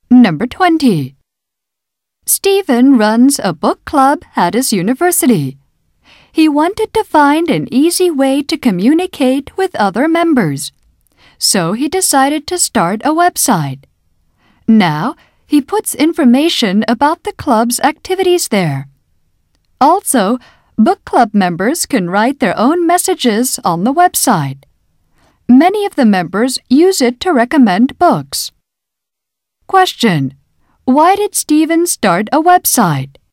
Number 20. Stephen runs a book club at his university. He wanted to find an easy way to communicate with other members, so he decided to start a website. Now, he puts information about the club's activities there. Also, book club members can write their own messages on the website. Many of the members use it to recommend books. Question: why did Stephen start a website?